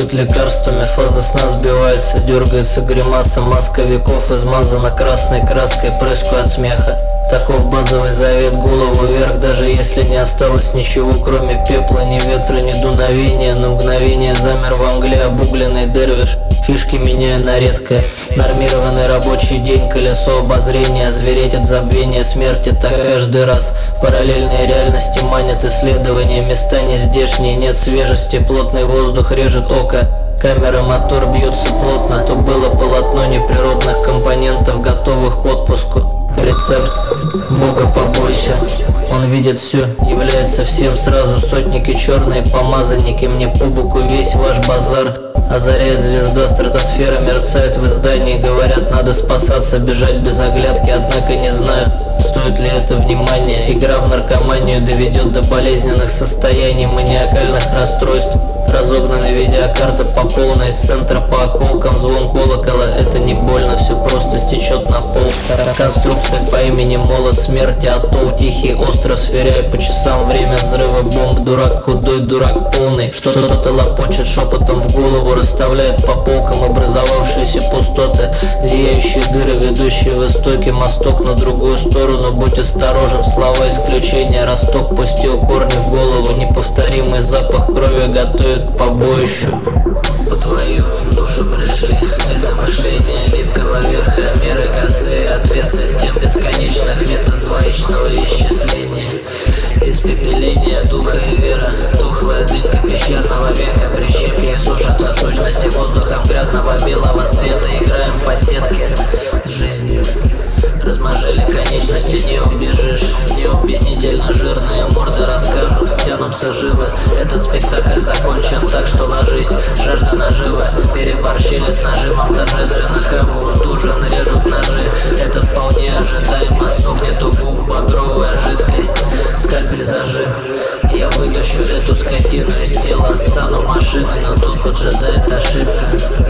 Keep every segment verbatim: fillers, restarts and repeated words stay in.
Дышит лекарствами, фаза сна сбивается, дергается гримаса, маска веков измазана красной краской, прыску от смеха. Таков базовый завет, голову вверх, даже если не осталось ничего, кроме пепла, ни ветра, ни дуновения. На мгновение замер во мгле обугленный дервиш, фишки меняя на редкое. Нормированный рабочий день, колесо обозрения, звереть от забвения смерти так каждый раз. Параллельные реальности манят исследования, места не здешние, нет свежести, плотный воздух режет око. Камера, мотор бьется плотно, то было полотно неприродных компонентов, готовых к отпуску. Рецепт Бога побойся. Он видит все, является всем сразу. Сотники черные помазанники, мне по боку весь ваш базар. Озаряет звезда, стратосфера мерцает в издании. Говорят, надо спасаться, бежать без оглядки. Однако не знаю, стоит ли это внимания. Игра в наркоманию доведет до болезненных состояний, маниакальных расстройств. Разогнанная видеокарта по полной, с центра по околкам, звон колокола. Это не больно, все просто стечет на пол. Конструкция по имени Молот смерти, атолл, тихий остров, сверяя по часам время взрыва бомб. Дурак худой, дурак полный, что-то лопочет шепотом в голову, расставляет по полкам образовавшиеся пустоты. Зияющие дыры, ведущие в истоки, мосток на другую сторону. Будь осторожен, слова исключения. Росток пустил корни в голову, неповторимый запах крови готовит к побоищу. По твою душу пришли, это мышление липкого верха, меры косые, ответ систем бесконечных, метод двоичного исчисления. Испепеление духа и вера, тухлая дымка пещерного века, прищепки сушатся в сущности воздухом грязного белого света. Играем по сетке с жизнью. Размажили конечности, не убежишь. Неубедительно жирные морды расскажут, тянутся жилы. Этот спектакль закончен, так что ложись. Жажда наживы, переборщили с нажимом торжественно. Хаву ужин режут ножи, это вполне ожидаемо. Сохнет у губ багровая жидкость, скальпель зажим. Я вытащу эту скотину из тела, стану машиной, но тут поджидает ошибка.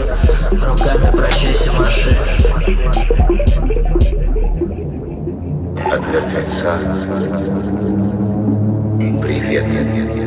Руками прощайся, маши. От мертвеца. Привет.